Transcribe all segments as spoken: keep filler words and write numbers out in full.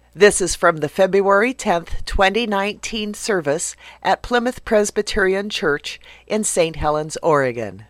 This is from the February tenth, twenty nineteen service at Plymouth Presbyterian Church in Saint Helens, Oregon.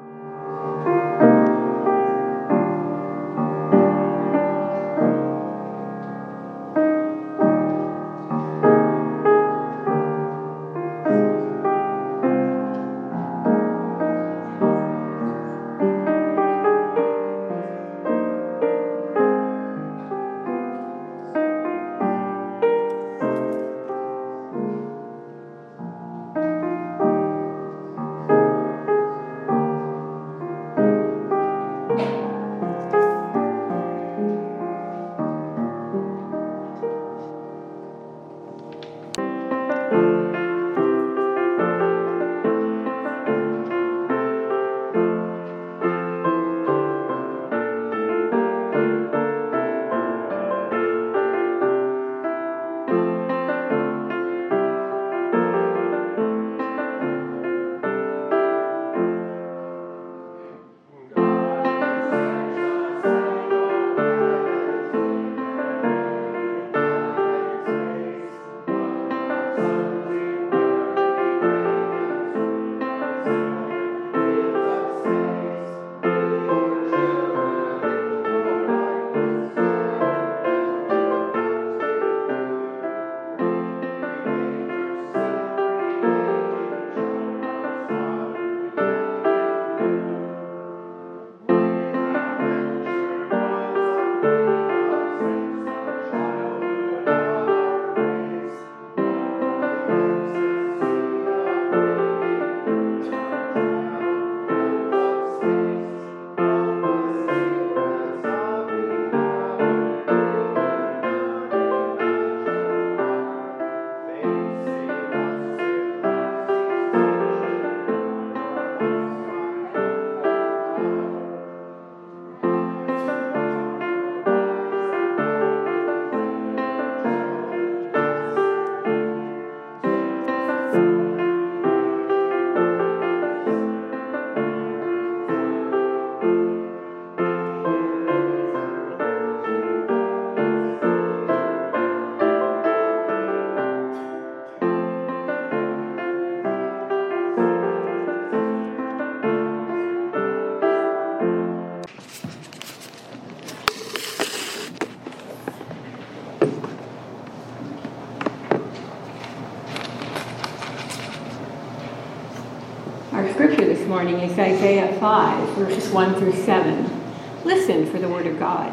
Scripture this morning is Isaiah five, verses one through seven. Listen for the word of God.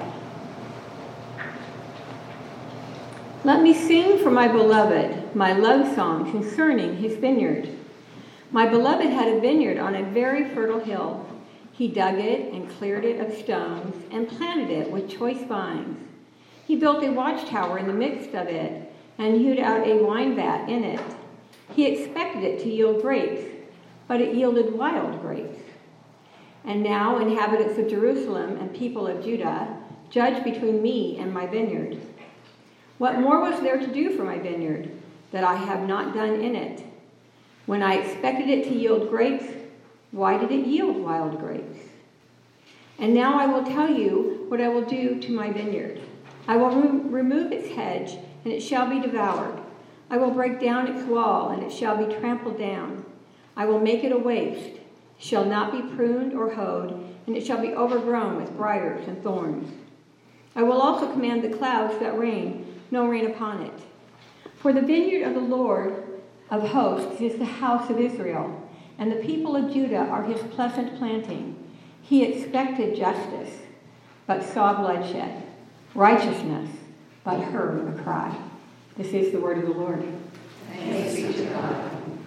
Let me sing for my beloved my love song concerning his vineyard. My beloved had a vineyard on a very fertile hill. He dug it and cleared it of stones and planted it with choice vines. He built a watchtower in the midst of it and hewed out a wine vat in it. He expected it to yield grapes, but it yielded wild grapes. And now, inhabitants of Jerusalem and people of Judah, judge between me and my vineyard. What more was there to do for my vineyard that I have not done in it? When I expected it to yield grapes, why did it yield wild grapes? And now I will tell you what I will do to my vineyard. I will re- remove its hedge, and it shall be devoured. I will break down its wall, and it shall be trampled down. I will make it a waste. It shall not be pruned or hoed, and it shall be overgrown with briars and thorns. I will also command the clouds that rain, no rain upon it. For the vineyard of the Lord of hosts is the house of Israel, and the people of Judah are his pleasant planting. He expected justice, but saw bloodshed, righteousness, but heard a cry. This is the word of the Lord. Thanks be to God.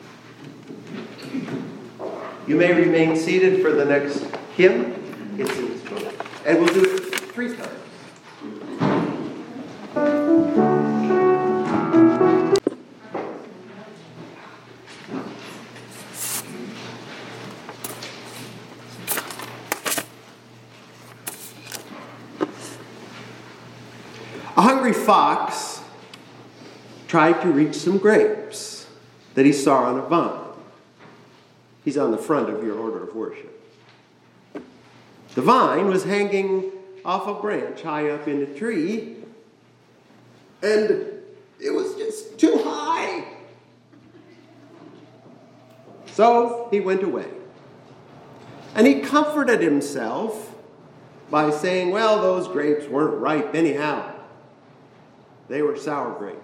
You may remain seated for the next hymn. It's in this book. And we'll do it three times. A hungry fox tried to reach some grapes that he saw on a vine. He's on the front of your order of worship. The vine was hanging off a branch high up in a tree, And it was just too high. So he went away. And he comforted himself by saying, well, those grapes weren't ripe anyhow. They were sour grapes.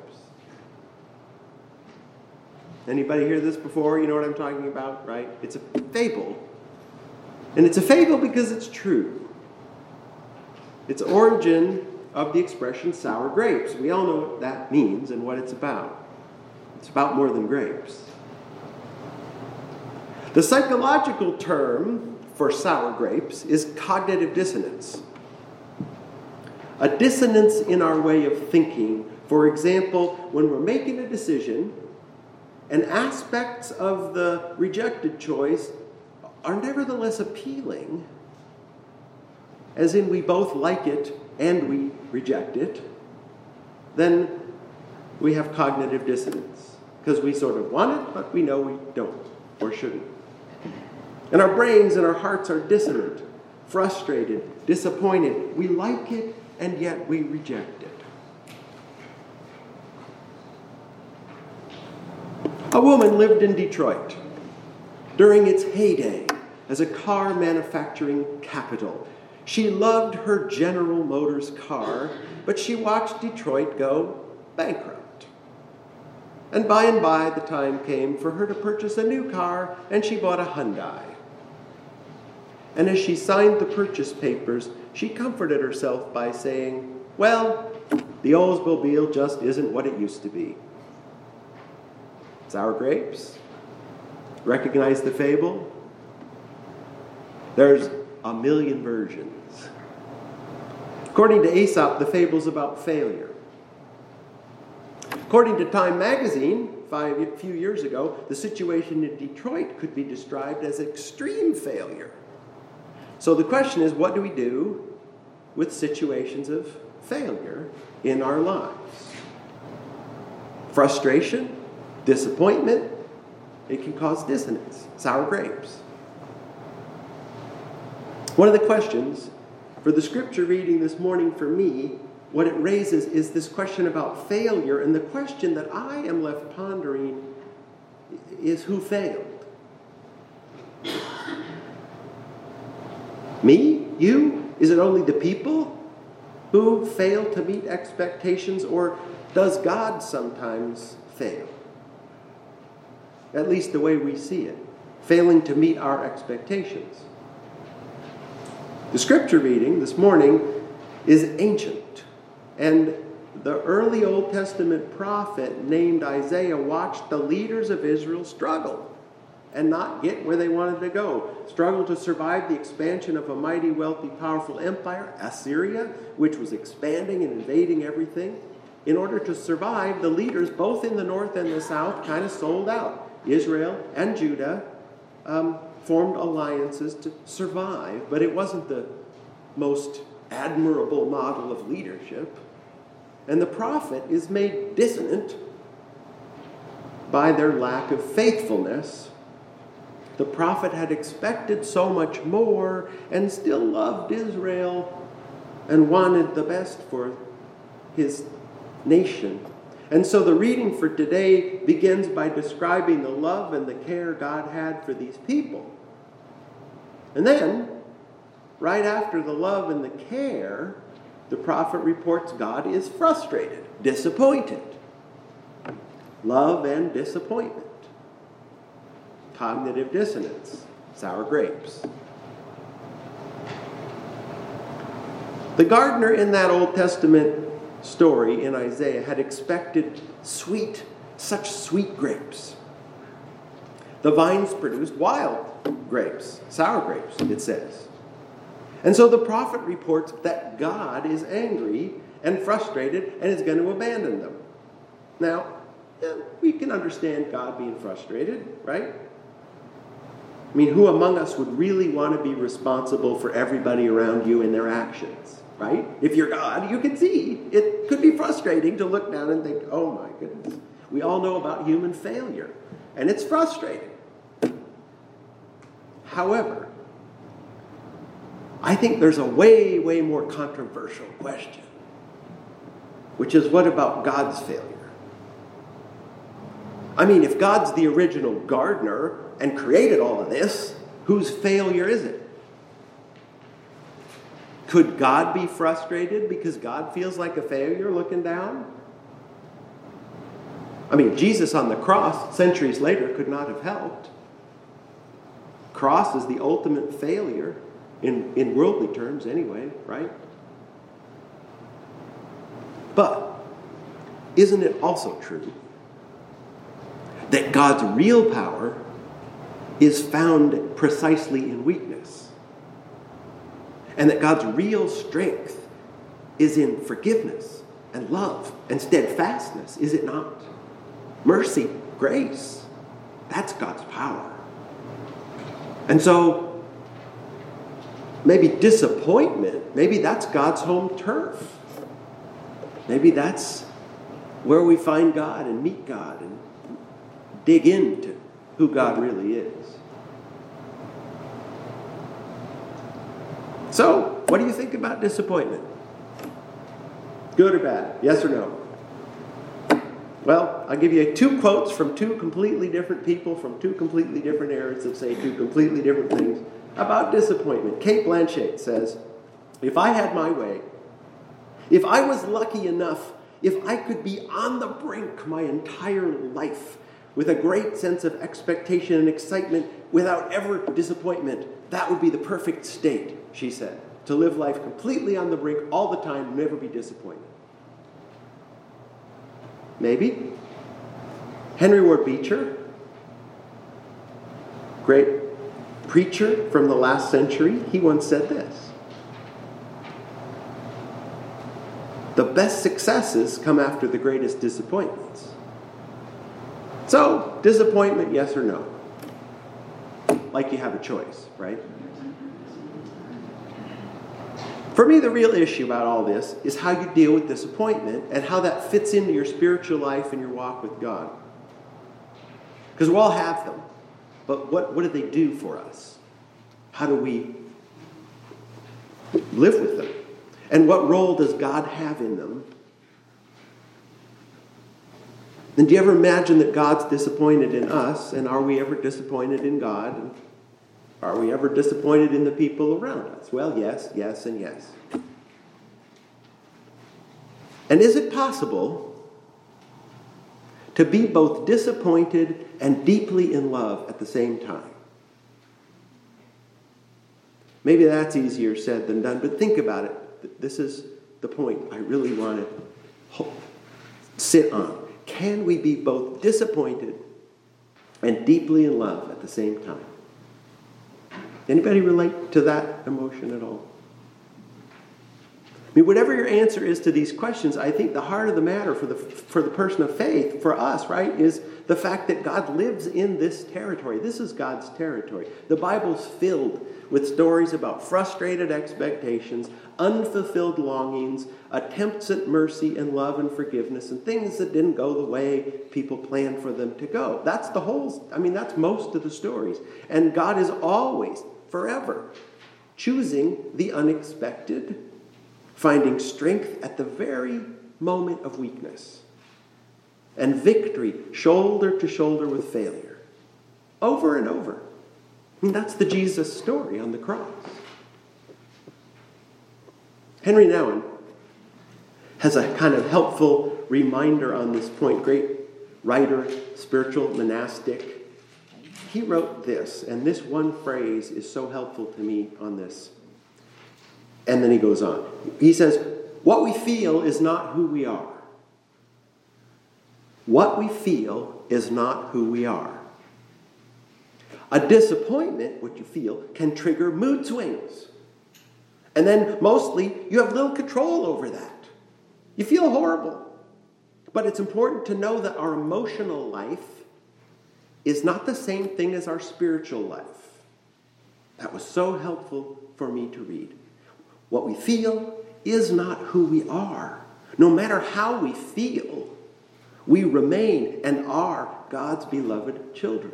Anybody hear this before? You know what I'm talking about, right? It's a fable. And it's a fable because it's true. Its origin of the expression sour grapes. We all know what that means and what it's about. It's about more than grapes. The psychological term for sour grapes is cognitive dissonance. A dissonance in our way of thinking. For example, when we're making a decision, and aspects of the rejected choice are nevertheless appealing, as in we both like it and we reject it, then we have cognitive dissonance. Because we sort of want it, but we know we don't or shouldn't. And our brains and our hearts are dissonant, frustrated, disappointed. We like it, and yet we reject it. A woman lived in Detroit during its heyday as a car manufacturing capital. She loved her General Motors car, but she watched Detroit go bankrupt. And by and by, the time came for her to purchase a new car, and she bought a Hyundai. And as she signed the purchase papers, she comforted herself by saying, well, the Oldsmobile just isn't what it used to be. Sour grapes? Recognize the fable? There's a million versions. According to Aesop, the fable's about failure. According to Time magazine, five, a few years ago, the situation in Detroit could be described as extreme failure. So the question is, what do we do with situations of failure in our lives? Frustration, disappointment, it can cause dissonance, sour grapes. One of the questions for the scripture reading this morning for me, what it raises is this question about failure, and the question that I am left pondering is who failed? Me? You? Is it only the people who fail to meet expectations, or does God sometimes fail? At least the way we see it, failing to meet our expectations. The scripture reading this morning is ancient, and the early Old Testament prophet named Isaiah watched the leaders of Israel struggle and not get where they wanted to go. Struggle to survive the expansion of a mighty, wealthy, powerful empire, Assyria, which was expanding and invading everything. In order to survive, the leaders, both in the north and the south, kind of sold out. Israel and Judah um, formed alliances to survive, but it wasn't the most admirable model of leadership. And the prophet is made dissonant by their lack of faithfulness. The prophet had expected so much more and still loved Israel and wanted the best for his nation. And so the reading for today begins by describing the love and the care God had for these people. And then, right after the love and the care, the prophet reports God is frustrated, disappointed. Love and disappointment. Cognitive dissonance, sour grapes. The gardener in that Old Testament story in Isaiah had expected sweet, such sweet grapes. The vines produced wild grapes, sour grapes, it says. And so the prophet reports that God is angry and frustrated and is going to abandon them. Now, yeah, we can understand God being frustrated, right? I mean, who among us would really want to be responsible for everybody around you and their actions, right? If you're God, you can see it could be frustrating to look down and think, oh my goodness. We all know about human failure, and it's frustrating. However, I think there's a way, way more controversial question. which is, what about God's failure? I mean, if God's the original gardener and created all of this, whose failure is it? Could God be frustrated because God feels like a failure looking down? I mean, Jesus on the cross, centuries later, could not have helped. Cross is the ultimate failure, in, in worldly terms anyway, right? But isn't it also true that God's real power is found precisely in weakness? And that God's real strength is in forgiveness and love and steadfastness, is it not? Mercy, grace, that's God's power. And so, maybe disappointment, maybe that's God's home turf. Maybe that's where we find God and meet God and dig into who God really is. So, what do you think about disappointment? Good or bad? Yes or no? Well, I'll give you two quotes from two completely different people from two completely different eras that say two completely different things about disappointment. Cate Blanchett says, "If I had my way, if I was lucky enough, if I could be on the brink my entire life with a great sense of expectation and excitement without ever disappointment, that would be the perfect state," she said. To live life completely on the brink all the time, never be disappointed. Maybe. Henry Ward Beecher, great preacher from the last century, he once said this: "The best successes come after the greatest disappointments." So, disappointment, yes or no? Like you have a choice, right? For me, the real issue about all this is how you deal with disappointment and how that fits into your spiritual life and your walk with God. Because we all have them. But what, what do they do for us? How do we live with them? And what role does God have in them? And do you ever imagine that God's disappointed in us? And are we ever disappointed in God? And are we ever disappointed in the people around us? Well, yes, yes, and yes. And is it possible to be both disappointed and deeply in love at the same time? Maybe that's easier said than done, but think about it. This is the point I really want to sit on. Can we be both disappointed and deeply in love at the same time? Anybody relate to that emotion at all? I mean, whatever your answer is to these questions, I think the heart of the matter for the for the person of faith, for us, right, is the fact that God lives in this territory. This is God's territory. The Bible's filled with stories about frustrated expectations, unfulfilled longings, attempts at mercy and love and forgiveness, and things that didn't go the way people planned for them to go. That's the whole, I mean, that's most of the stories. And God is always, forever, choosing the unexpected, finding strength at the very moment of weakness, and victory shoulder to shoulder with failure, over and over. I mean, that's the Jesus story on the cross. Henry Nouwen has a kind of helpful reminder on this point. Great writer, spiritual monastic. He wrote this, and this one phrase is so helpful to me on this. And then he goes on. He says, "What we feel is not who we are. What we feel is not who we are. A disappointment, what you feel, can trigger mood swings. And then mostly you have little control over that. You feel horrible. But it's important to know that our emotional life is not the same thing as our spiritual life." That was so helpful for me to read. What we feel is not who we are. No matter how we feel, we remain and are God's beloved children.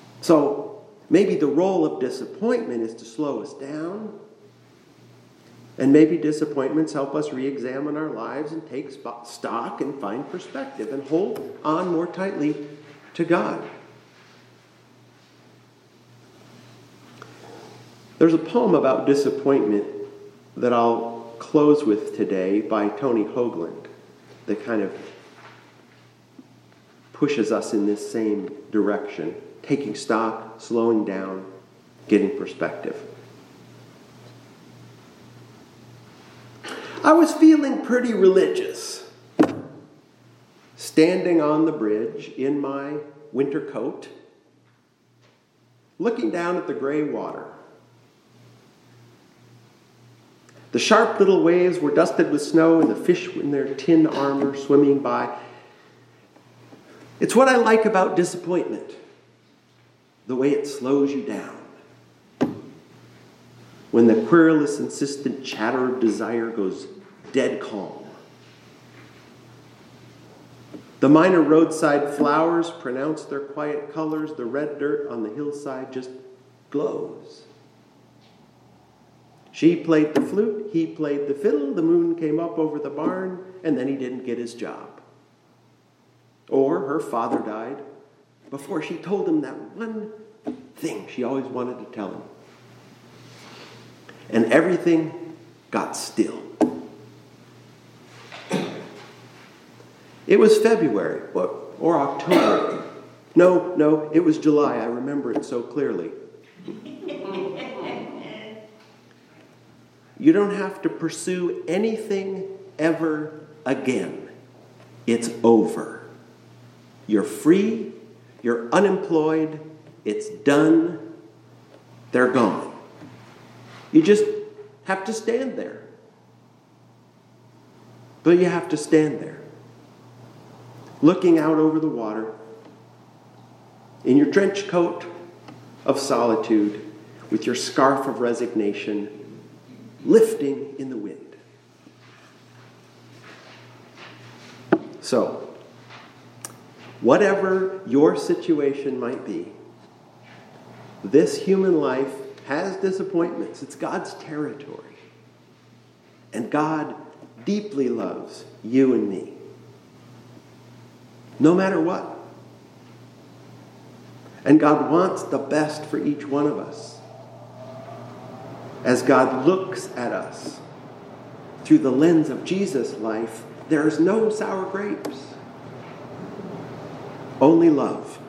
So maybe the role of disappointment is to slow us down And maybe disappointments help us re-examine our lives and take stock and find perspective and hold on more tightly to God. There's a poem about disappointment that I'll close with today by Tony Hoagland that kind of pushes us in this same direction, taking stock, slowing down, getting perspective. I was feeling pretty religious, standing on the bridge in my winter coat, looking down at the gray water. The sharp little waves were dusted with snow and the fish in their tin armor swimming by. It's what I like about disappointment, the way it slows you down. When the querulous, insistent chatter of desire goes dead calm. The minor roadside flowers pronounce their quiet colors. The red dirt on the hillside just glows. She played the flute, he played the fiddle, the moon came up over the barn, and then he didn't get his job. Or her father died before she told him that one thing she always wanted to tell him. And everything got still. It was February or, or October. No, no, it was July. I remember it so clearly. You don't have to pursue anything ever again. It's over. You're free. You're unemployed. It's done. They're gone. You just have to stand there. But you have to stand there, looking out over the water, in your trench coat of solitude, with your scarf of resignation, lifting in the wind. So, whatever your situation might be, this human life has disappointments. It's God's territory. And God deeply loves you and me, no matter what. And God wants the best for each one of us. As God looks at us through the lens of Jesus' life, there's no sour grapes, only love.